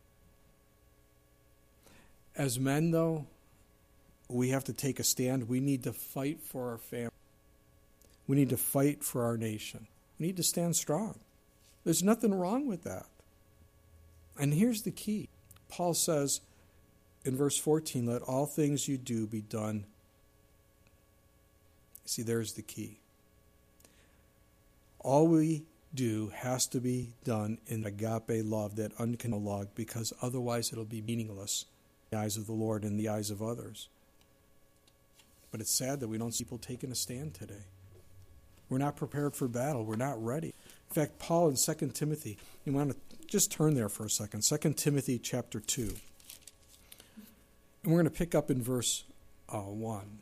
As men, though, we have to take a stand. We need to fight for our family. We need to fight for our nation. We need to stand strong. There's nothing wrong with that. And here's the key. Paul says in verse fourteen, let all things you do be done. See, there's the key. All we do has to be done in agape love, that unconditional love, because otherwise it'll be meaningless in the eyes of the Lord and the eyes of others. But it's sad that we don't see people taking a stand today. We're not prepared for battle. We're not ready. In fact, Paul in Second Timothy, you want to just turn there for a second. Second Timothy chapter two. And we're going to pick up in verse uh, one.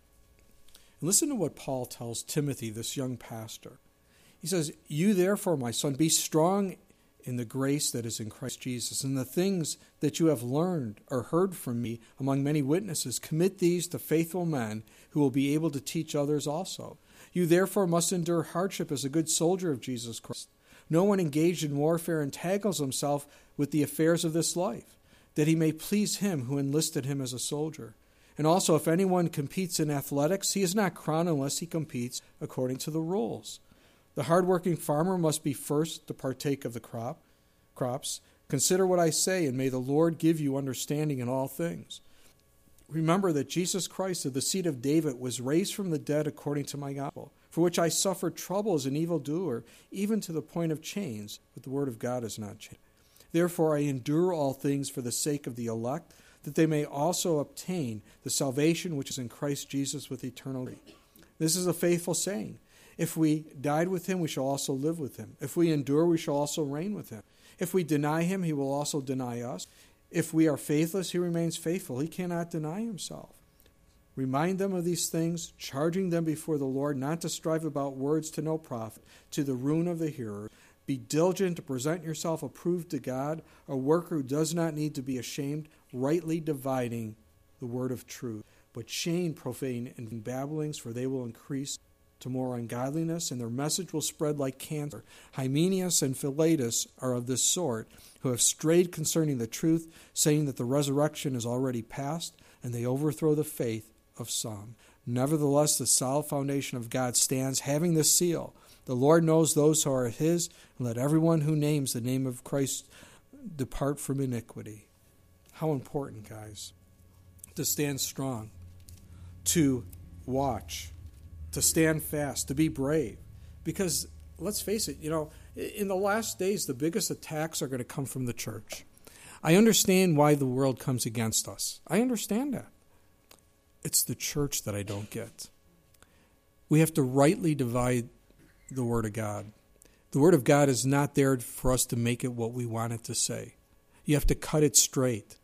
And listen to what Paul tells Timothy, this young pastor. He says, you therefore, my son, be strong in the grace that is in Christ Jesus, and the things that you have learned or heard from me among many witnesses, commit these to faithful men who will be able to teach others also. You therefore must endure hardship as a good soldier of Jesus Christ. No one engaged in warfare entangles himself with the affairs of this life, that he may please him who enlisted him as a soldier. And also, if anyone competes in athletics, he is not crowned unless he competes according to the rules. The hardworking farmer must be first to partake of the crop, crops. Consider what I say, and may the Lord give you understanding in all things. Remember that Jesus Christ of the seed of David was raised from the dead according to my gospel, for which I suffered trouble as an evildoer, even to the point of chains, but the word of God is not changed. Therefore I endure all things for the sake of the elect, that they may also obtain the salvation which is in Christ Jesus with eternal life. This is a faithful saying. If we died with him, we shall also live with him. If we endure, we shall also reign with him. If we deny him, he will also deny us. If we are faithless, he remains faithful. He cannot deny himself. Remind them of these things, charging them before the Lord not to strive about words to no profit, to the ruin of the hearer. Be diligent to present yourself approved to God, a worker who does not need to be ashamed, rightly dividing the word of truth. But shame profane and babblings, for they will increase to more ungodliness, and their message will spread like cancer. Hymenaeus and Philetus are of this sort, who have strayed concerning the truth, saying that the resurrection is already past, and they overthrow the faith of some. Nevertheless, the solid foundation of God stands, having this seal. The Lord knows those who are his, and let everyone who names the name of Christ depart from iniquity. How important, guys, to stand strong, to watch, to stand fast, to be brave. Because, let's face it, you know, in the last days, the biggest attacks are going to come from the church. I understand why the world comes against us. I understand that. It's the church that I don't get. We have to rightly divide the Word of God. The Word of God is not there for us to make it what we want it to say. You have to cut it straight.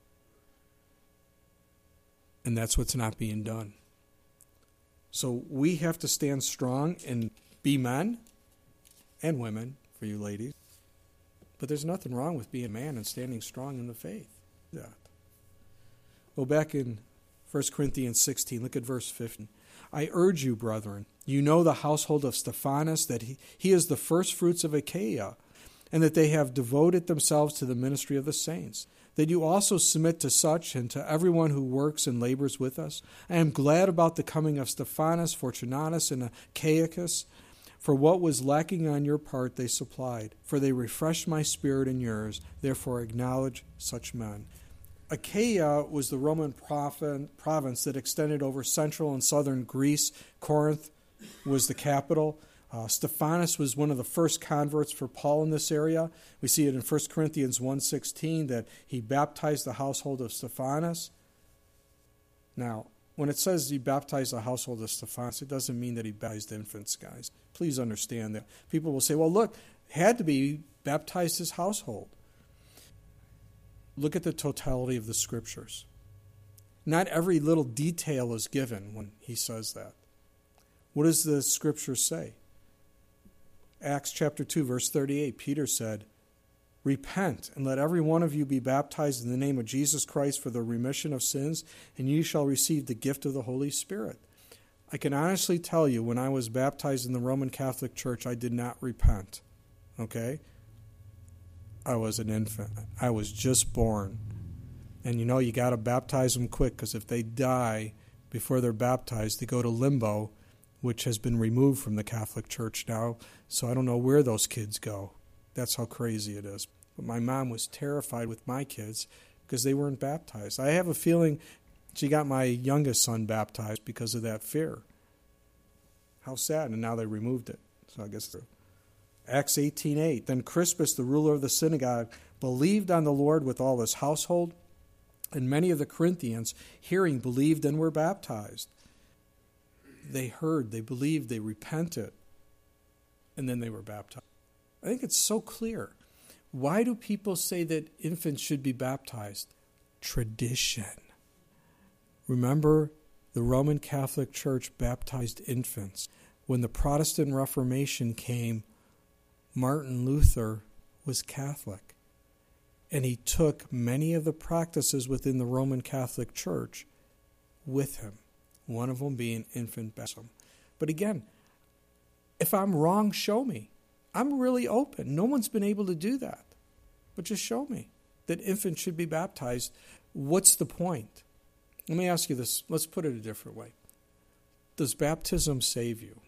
And that's what's not being done. So we have to stand strong and be men and women, for you ladies. But there's nothing wrong with being a man and standing strong in the faith. That. Well, back in First Corinthians sixteen, look at verse fifteen. I urge you, brethren, you know the household of Stephanas, that he, he is the first fruits of Achaia, and that they have devoted themselves to the ministry of the saints, that you also submit to such and to everyone who works and labors with us. I am glad about the coming of Stephanas, Fortunatus, and Achaicus, for what was lacking on your part they supplied, for they refreshed my spirit and yours, therefore acknowledge such men. Achaia was the Roman province that extended over central and southern Greece. Corinth was the capital. Uh, Stephanas was one of the first converts for Paul in this area. We see it in First Corinthians one sixteen that he baptized the household of Stephanas. Now, when it says he baptized the household of Stephanas, it doesn't mean that he baptized infants, guys. Please understand that. People will say, well, look, had to be baptized his household. Look at the totality of the scriptures. Not every little detail is given when he says that. What does the scripture say? Acts chapter two, verse thirty-eight, Peter said, "Repent, and let every one of you be baptized in the name of Jesus Christ for the remission of sins, and you shall receive the gift of the Holy Spirit." I can honestly tell you, when I was baptized in the Roman Catholic Church, I did not repent. Okay? I was an infant. I was just born. And you know, you got to baptize them quick, because if they die before they're baptized, they go to limbo, which has been removed from the Catholic Church now. So I don't know where those kids go. That's how crazy it is. But my mom was terrified with my kids because they weren't baptized. I have a feeling she got my youngest son baptized because of that fear. How sad. And now they removed it. So I guess they're... Acts eighteen eight. Then Crispus, the ruler of the synagogue, believed on the Lord with all his household, and many of the Corinthians, hearing, believed and were baptized. They heard, they believed, they repented, and then they were baptized. I think it's so clear. Why do people say that infants should be baptized? Tradition. Remember, the Roman Catholic Church baptized infants. When the Protestant Reformation came, Martin Luther was Catholic, and he took many of the practices within the Roman Catholic Church with him, one of them being infant baptism. But again, if I'm wrong, show me. I'm really open. No one's been able to do that. But just show me that infants should be baptized. What's the point? Let me ask you this. Let's put it a different way. Does baptism save you?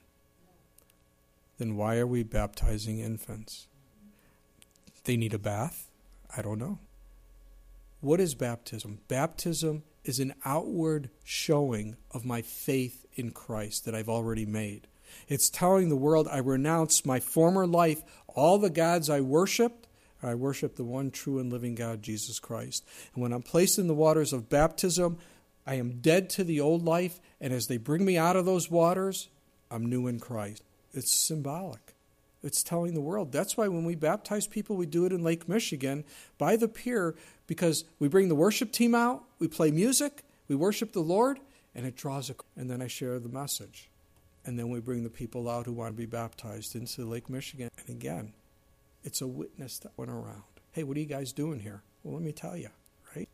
Then why are we baptizing infants? They need a bath? I don't know. What is baptism? Baptism is an outward showing of my faith in Christ that I've already made. It's telling the world I renounce my former life, all the gods I worshipped. I worship the one true and living God, Jesus Christ. And when I'm placed in the waters of baptism, I am dead to the old life, and as they bring me out of those waters, I'm new in Christ. It's symbolic. It's telling the world. That's why when we baptize people, we do it in Lake Michigan by the pier, because we bring the worship team out, we play music, we worship the Lord, and it draws a... And then I share the message. And then we bring the people out who want to be baptized into Lake Michigan. And again, it's a witness that went around. Hey, what are you guys doing here? Well, let me tell you, right?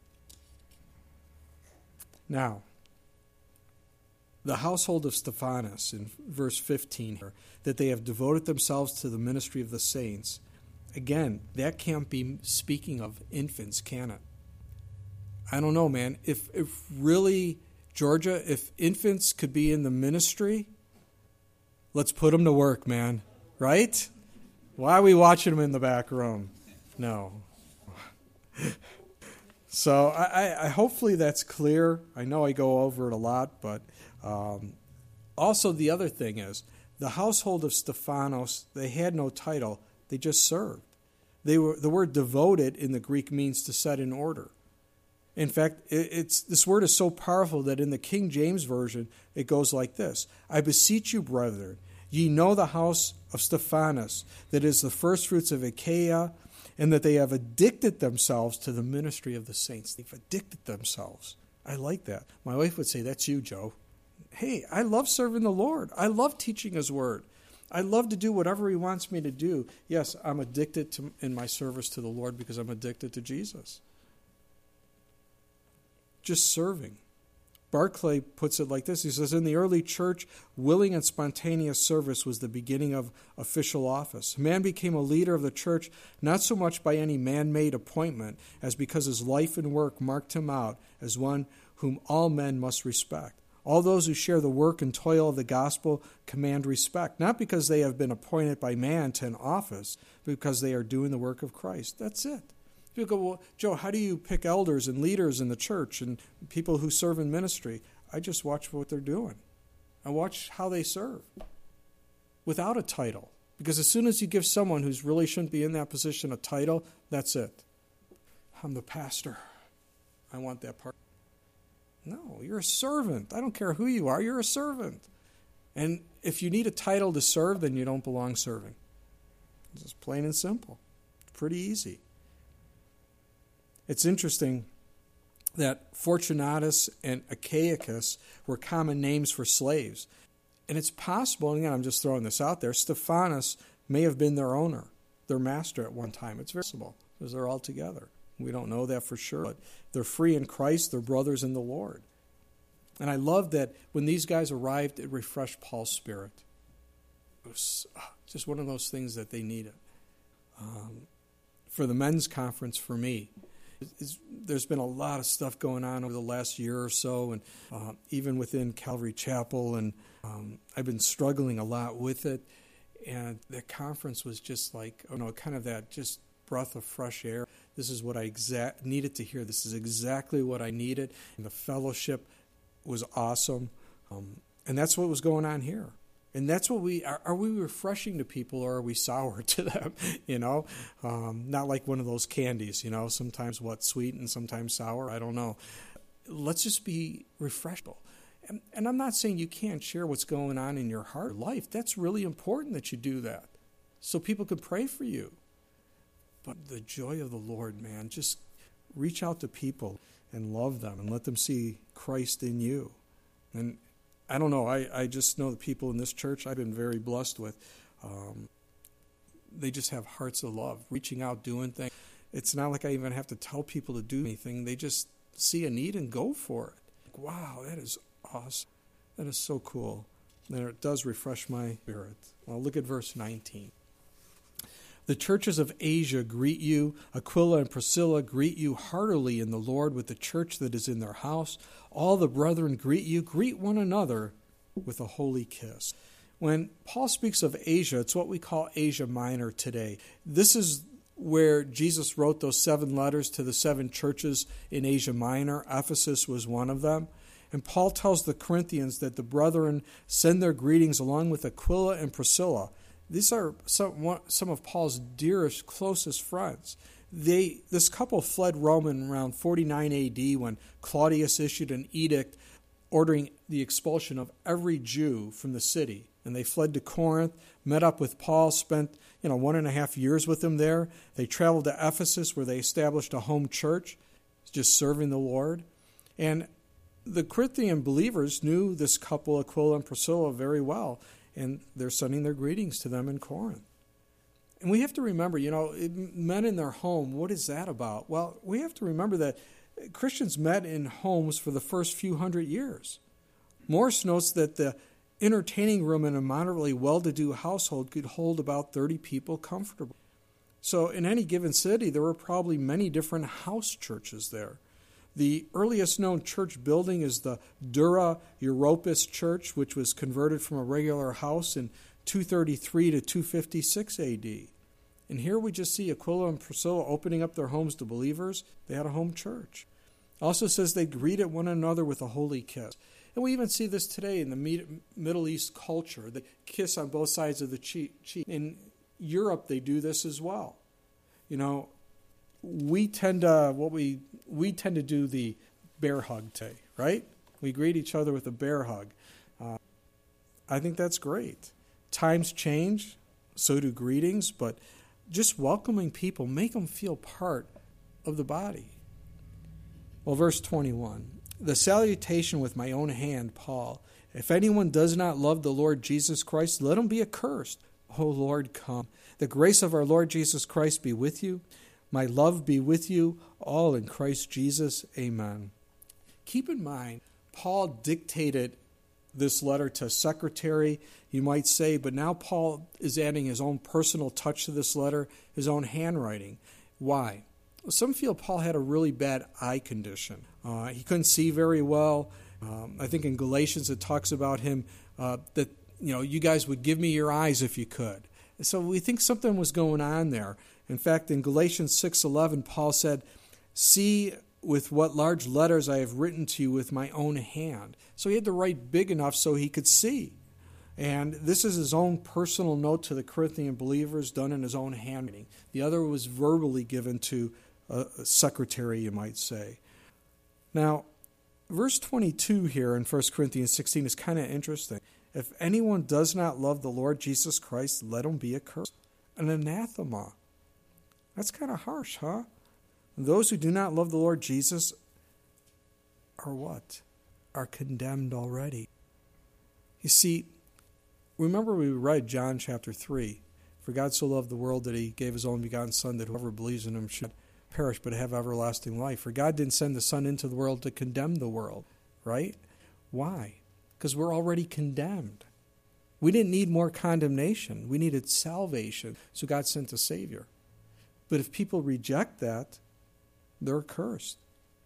Now, the household of Stephanas, in verse fifteen here, that they have devoted themselves to the ministry of the saints. Again, that can't be speaking of infants, can it? I don't know, man. If if really, Georgia, if infants could be in the ministry, let's put them to work, man. Right? Why are we watching them in the back room? No. So I, I hopefully that's clear. I know I go over it a lot, but um, also the other thing is the household of Stephanos, they had no title. They just served. They were the word devoted in the Greek means to set in order. In fact, it, it's this word is so powerful that in the King James Version, it goes like this. I beseech you, brethren, ye know the house of Stephanas, that is the firstfruits of Achaia, and that they have addicted themselves to the ministry of the saints. They've addicted themselves. I like that. My wife would say, that's you, Joe. Hey, I love serving the Lord. I love teaching His Word. I love to do whatever He wants me to do. Yes, I'm addicted to in my service to the Lord because I'm addicted to Jesus. Just serving. Barclay puts it like this. He says, in the early church, willing and spontaneous service was the beginning of official office. Man became a leader of the church not so much by any man-made appointment as because his life and work marked him out as one whom all men must respect. All those who share the work and toil of the gospel command respect, not because they have been appointed by man to an office, but because they are doing the work of Christ. That's it. You go, well, Joe, how do you pick elders and leaders in the church and people who serve in ministry? I just watch what they're doing. I watch how they serve without a title. Because as soon as you give someone who really shouldn't be in that position a title, that's it. I'm the pastor. I want that part. No, you're a servant. I don't care who you are. You're a servant. And if you need a title to serve, then you don't belong serving. It's just plain and simple. It's pretty easy. It's interesting that Fortunatus and Achaicus were common names for slaves. And it's possible, and again, I'm just throwing this out there, Stephanus may have been their owner, their master at one time. It's possible, because they're all together. We don't know that for sure, but they're free in Christ, they're brothers in the Lord. And I love that when these guys arrived, it refreshed Paul's spirit. It was just one of those things that they needed. Um, for the men's conference, for me, it's, there's been a lot of stuff going on over the last year or so, and uh, even within Calvary Chapel, and um, I've been struggling a lot with it. And the conference was just like, you know, kind of that just breath of fresh air. This is what I exa- needed to hear. This is exactly what I needed. And the fellowship was awesome. Um, and that's what was going on here. And that's what we, are, are we refreshing to people, or are we sour to them, you know? Um, not like one of those candies, you know, sometimes what, sweet and sometimes sour, I don't know. Let's just be refreshable. And, and I'm not saying you can't share what's going on in your heart or life. That's really important that you do that, so people can pray for you. But the joy of the Lord, man, just reach out to people and love them and let them see Christ in you. And I don't know, I, I just know the people in this church I've been very blessed with. Um, they just have hearts of love, reaching out, doing things. It's not like I even have to tell people to do anything. They just see a need and go for it. Like, wow, that is awesome. That is so cool. And it does refresh my spirit. Well, look at verse nineteen. The churches of Asia greet you. Aquila and Priscilla greet you heartily in the Lord with the church that is in their house. All the brethren greet you. Greet one another with a holy kiss. When Paul speaks of Asia, it's what we call Asia Minor today. This is where Jesus wrote those seven letters to the seven churches in Asia Minor. Ephesus was one of them. And Paul tells the Corinthians that the brethren send their greetings along with Aquila and Priscilla. These are some some of Paul's dearest, closest friends. They this couple fled Rome in around forty-nine A D when Claudius issued an edict ordering the expulsion of every Jew from the city. And they fled to Corinth, met up with Paul, spent you know one and a half years with him there. They traveled to Ephesus, where they established a home church, just serving the Lord. And the Corinthian believers knew this couple, Aquila and Priscilla, very well. And they're sending their greetings to them in Corinth. And we have to remember, you know, men in their home, what is that about? Well, we have to remember that Christians met in homes for the first few hundred years. Morris notes that the entertaining room in a moderately well-to-do household could hold about thirty people comfortably. So in any given city, there were probably many different house churches there. The earliest known church building is the Dura Europos Church, which was converted from a regular house in two thirty-three to two fifty-six A D. And here we just see Aquila and Priscilla opening up their homes to believers. They had a home church. Also says they greeted one another with a holy kiss. And we even see this today in the Middle East culture, the kiss on both sides of the cheek. In Europe, they do this as well. You know, we tend to what we we tend to do the bear hug today, right? We greet each other with a bear hug. Uh, I think that's great. Times change, so do greetings, but just welcoming people, make them feel part of the body. Well, verse twenty-one, the salutation with my own hand, Paul. If anyone does not love the Lord Jesus Christ, let him be accursed. O Lord, come. The grace of our Lord Jesus Christ be with you. My love be with you, all in Christ Jesus. Amen. Keep in mind, Paul dictated this letter to a secretary, you might say, but now Paul is adding his own personal touch to this letter, his own handwriting. Why? Well, some feel Paul had a really bad eye condition. Uh, he couldn't see very well. Um, I think in Galatians it talks about him uh, that, you know, you guys would give me your eyes if you could. So we think something was going on there. In fact, in Galatians six eleven, Paul said, see with what large letters I have written to you with my own hand. So he had to write big enough so he could see. And this is his own personal note to the Corinthian believers done in his own handwriting. The other was verbally given to a secretary, you might say. Now, verse twenty-two here in First Corinthians sixteen is kind of interesting. If anyone does not love the Lord Jesus Christ, let him be accursed. an anathema. That's kind of harsh, huh? Those who do not love the Lord Jesus are what? Are condemned already. You see, remember we read John chapter three. For God so loved the world that he gave his only begotten Son, that whoever believes in him should perish but have everlasting life. For God didn't send the Son into the world to condemn the world, right? Why? Because we're already condemned. We didn't need more condemnation. We needed salvation. So God sent a Savior. But if people reject that, they're cursed.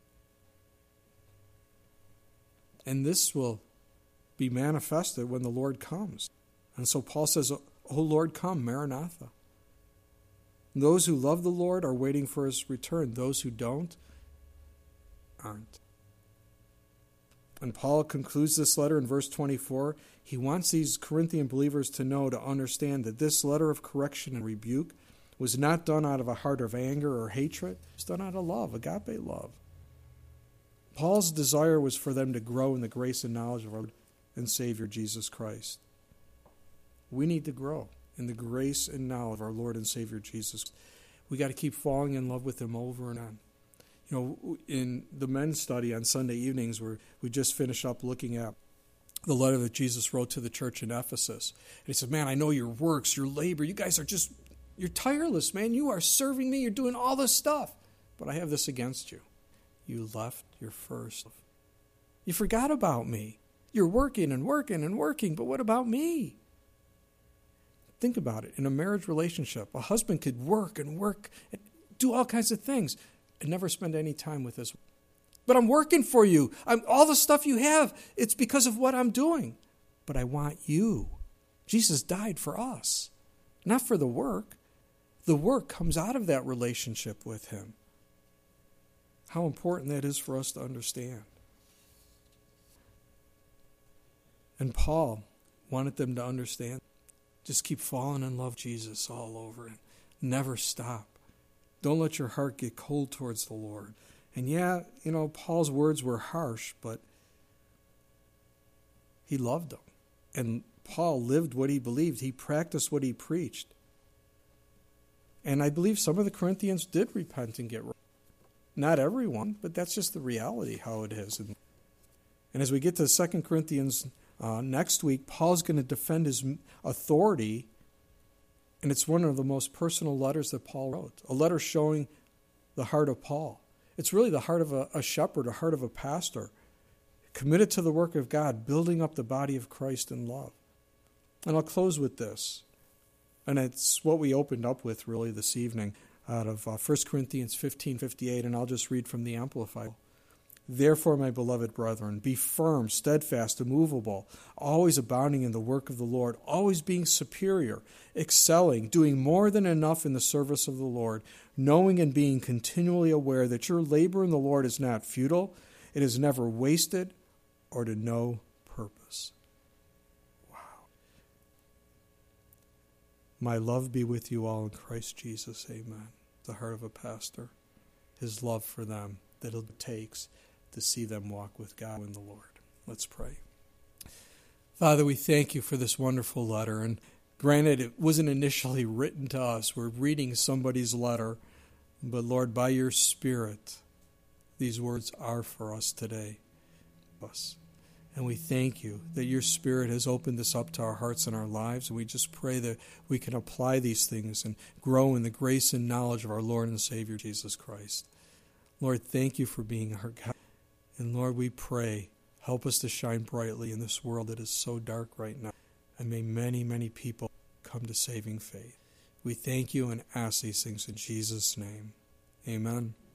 And this will be manifested when the Lord comes. And so Paul says, O Lord, come, Maranatha. Those who love the Lord are waiting for his return. Those who don't aren't. And Paul concludes this letter in verse twenty-four. He wants these Corinthian believers to know, to understand that this letter of correction and rebuke was not done out of a heart of anger or hatred. It was done out of love, agape love. Paul's desire was for them to grow in the grace and knowledge of our Lord and Savior Jesus Christ. We need to grow in the grace and knowledge of our Lord and Savior Jesus. We got to keep falling in love with him over and on. You know, in the men's study on Sunday evenings, where we just finished up looking at the letter that Jesus wrote to the church in Ephesus. And he said, man, I know your works, your labor. You guys are just, you're tireless, man. You are serving me. You're doing all this stuff. But I have this against you. You left your first love. You forgot about me. You're working and working and working, but what about me? Think about it. In a marriage relationship, a husband could work and work and do all kinds of things and never spend any time with his wife. But I'm working for you. I'm, all the stuff you have, it's because of what I'm doing. But I want you. Jesus died for us, not for the work. The work comes out of that relationship with him. How important that is for us to understand. And Paul wanted them to understand. Just keep falling in love with Jesus all over and never stop. Don't let your heart get cold towards the Lord. And yeah, you know, Paul's words were harsh, but he loved them. And Paul lived what he believed. He practiced what he preached. And I believe some of the Corinthians did repent and get right. Not everyone, but that's just the reality how it is. And, and as we get to Second Corinthians uh, next week, Paul's going to defend his authority. And it's one of the most personal letters that Paul wrote. A letter showing the heart of Paul. It's really the heart of a, a shepherd, a heart of a pastor, committed to the work of God, building up the body of Christ in love. And I'll close with this. And it's what we opened up with really this evening out of uh, First Corinthians fifteen fifty-eight, and I'll just read from the Amplified. Therefore, my beloved brethren, be firm, steadfast, immovable, always abounding in the work of the Lord, always being superior, excelling, doing more than enough in the service of the Lord, knowing and being continually aware that your labor in the Lord is not futile, it is never wasted, or to no purpose. Wow. My love be with you all in Christ Jesus. Amen. The heart of a pastor, his love for them that it takes to see them walk with God in the Lord. Let's pray. Father, we thank you for this wonderful letter. And granted, it wasn't initially written to us. We're reading somebody's letter. But Lord, by your Spirit, these words are for us today. And we thank you that your Spirit has opened this up to our hearts and our lives. And we just pray that we can apply these things and grow in the grace and knowledge of our Lord and Savior, Jesus Christ. Lord, thank you for being our God. And Lord, we pray, help us to shine brightly in this world that is so dark right now. And may many, many people come to saving faith. We thank you and ask these things in Jesus' name. Amen.